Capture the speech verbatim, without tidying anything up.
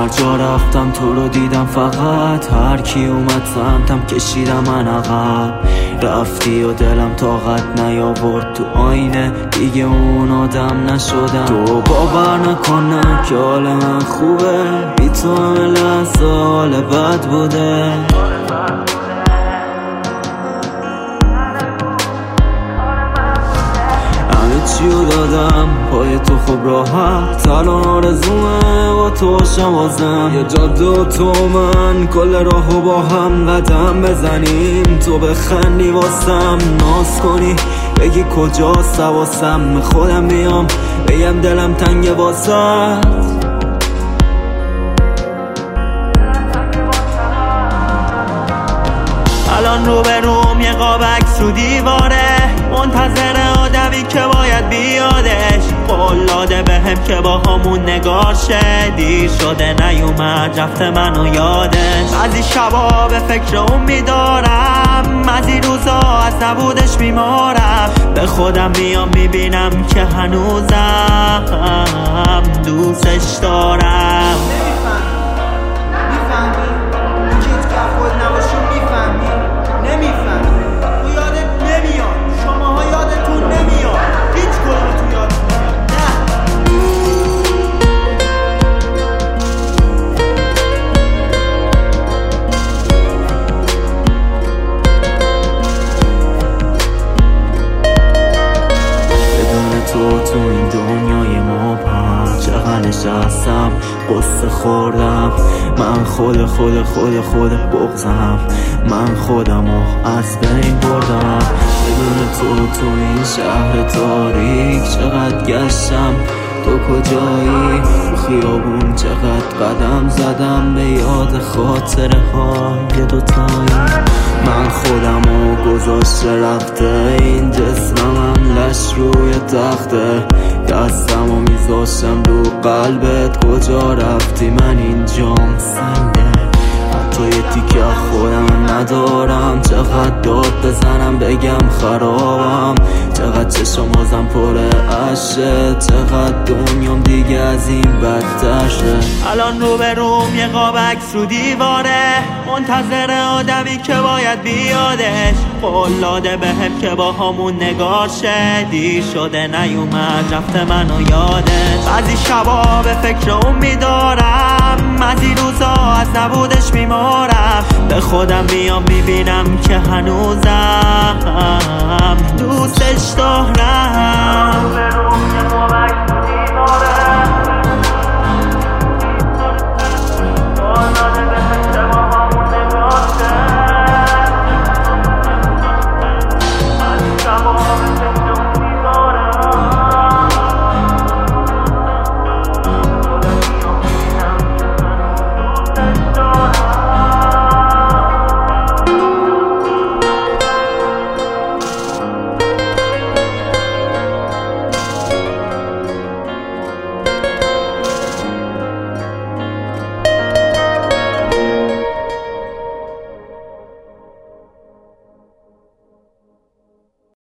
هر جا رفتم تو رو دیدم، فقط هر کی اومد سمتم کشیدم من عقب. رفتی و دلم طاقت نیاورد تو آینه دیگه اون آدم نشدم. تو باور نکنم که حال من خوبه، بی تو همه لحظه حال بد بوده. چیو دادم پای تو خوب راحت، الان آرزومه با تو باشم بازم. یه جاده و تو من کل راهو با هم قدم بزنیم، تو بخندی واسم ناز کنی بگی کجاست حواسم، خودم بیام بگم دلم تنگ واسط. الان رو به روم یه قاب عکس رو دیواره، منتظر آدمی که باید بیادش. قول داده بهم که با همون نگار شه، دیر شده نیومد رفته منو یادش. بعضی شبا به فکر اون میدارم، بعضی روزا از نبودش بیمارم. به خودم میام میبینم که هنوزم دوستش دارم. تو این دنیای مبهم چقدر نشستم قصه خوردم، من خود خود خود خود بغضم، من خودمو از بین بردم. بدون تو تو این شهر تاریک چقدر گشتم، تو کجایی؟ تو خیابون چقدر قدم زدم به یاد خاطره های دوتایی. من خودمو گذاشته رفته این جسمم لش روی تخته، دستمو میذاشتم رو قلبت کجا رفتی؟ من اینجام سنگه، حتی یه تیکه خودم ندارم. چقدر داد بزنم بگم خرابم، چقدر چشم بازم پر عشقه، چقدر دنیام دیگه از این بدتر شه. الان رو به روم یه قاب عکس رو دیواره، منتظر آدمی که باید بیادش. قول داده بهم که با همون نگار شه، دیر شده نیومد رفته منو یادش. بعضی شبا به فکر اون میدارم، بعضی روزا از نبودش بیمارم. به خودم میام میبینم که هنوزم دوستش دارم.